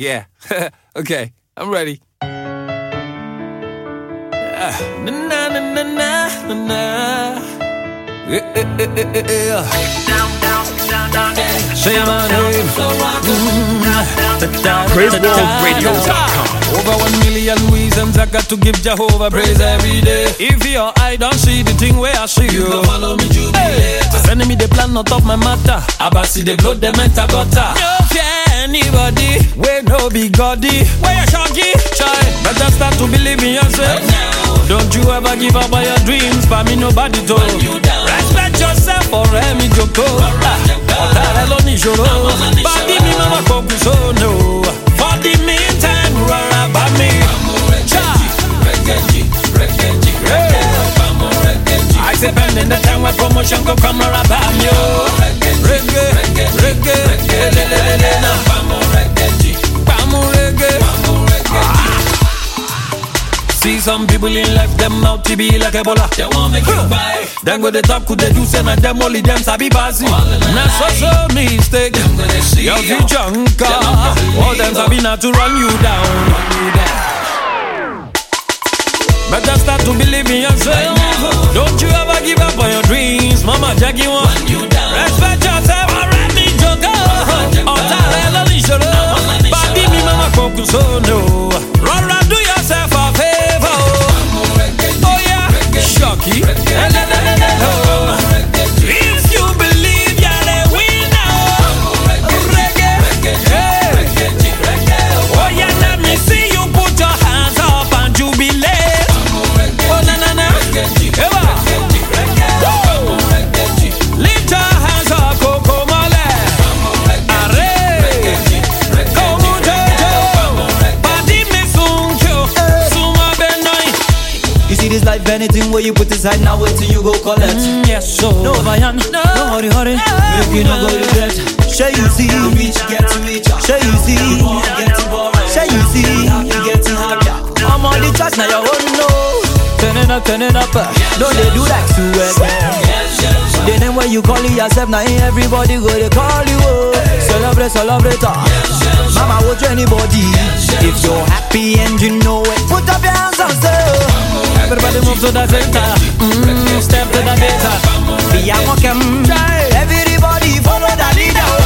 Yeah. Okay, I'm ready. Na na na na na na. Say my name. PraiseWorldRadio.com. Over 1 million reasons I got to give Jehovah praise every day. If your eye don't see the thing where I see you follow me, jubilate. Sending me the plan not of my matter. Abba see the blood, the mental gutter. No fear anybody, we no big goddy. Where you shaggy? Try, better start to believe in yourself right now. Don't you ever give up on your dreams, for me nobody told you down. Respect yourself for me joko. Otare lo ni joro. Body me mama focus oh no. For the meantime, rara ba me. I say pending the time when promotion go come rara ba me. Reggae, reggae, reggae, see some people in life, them out to be like Ebola. They won't make you buy. Then go the top, could they do send and them only them sabi passing. Now so mistake. Them go they see your future uncle. All them sabi not to run you down. Better start to believe in yourself. Don't you ever give up on your dreams. Mama Jackie want you down. Respect yourself. Already joke. Otare lo ni joro. Body me mama focus oh no. Run do yourself a favor. Oh yeah, shocky. If you believe you're the winner. Reggae, oh yeah, let me see you put your hands up and jubilate. Oh na na na, lift your hands up, Coco Mole. Array, como Jojo, body me sunkyo, suma benoi. You see this life, anything where you put aside, now wait till you go collect. Yes, so No vayan, no hurry, hurry. Make you no go regret. Shall you see? Reach, get to reach. Shall you see? Shall you see? You get to happier. I'm on the charts now, you won't know. Turning up. Don't they do like sweat? The name where you call it yourself, now ain't everybody go they call you. Celebrate. Mama, watch anybody. If you're happy and you know it, put up your hands and say. everybody move to the center. Step to the beta. Be a welcome. Everybody follow the leader.